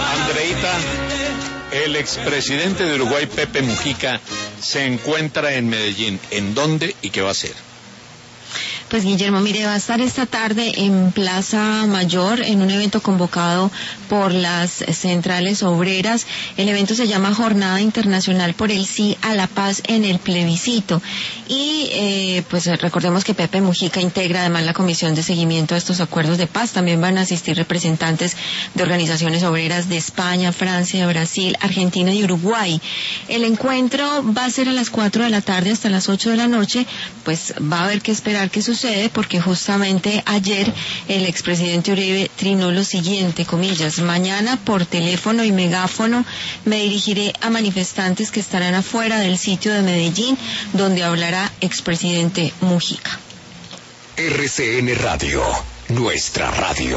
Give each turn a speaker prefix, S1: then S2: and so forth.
S1: Andreita, el expresidente de Uruguay, Pepe Mujica, se encuentra en Medellín. ¿En dónde y qué va a hacer?
S2: Pues Guillermo, mire, va a estar esta tarde en Plaza Mayor en un evento convocado por las centrales obreras. El evento se llama Jornada Internacional por el Sí a la Paz en el Plebiscito. Y pues recordemos que Pepe Mujica integra además la comisión de seguimiento a estos acuerdos de paz. También van a asistir representantes de organizaciones obreras de España, Francia, Brasil, Argentina y Uruguay. El encuentro va a ser a las 4 de la tarde hasta las 8 de la noche. Pues va a haber que esperar que sucede, porque justamente ayer el expresidente Uribe trinó lo siguiente, comillas: mañana por teléfono y megáfono me dirigiré a manifestantes que estarán afuera del sitio de Medellín, donde hablará expresidente Mujica.
S3: RCN Radio, nuestra radio.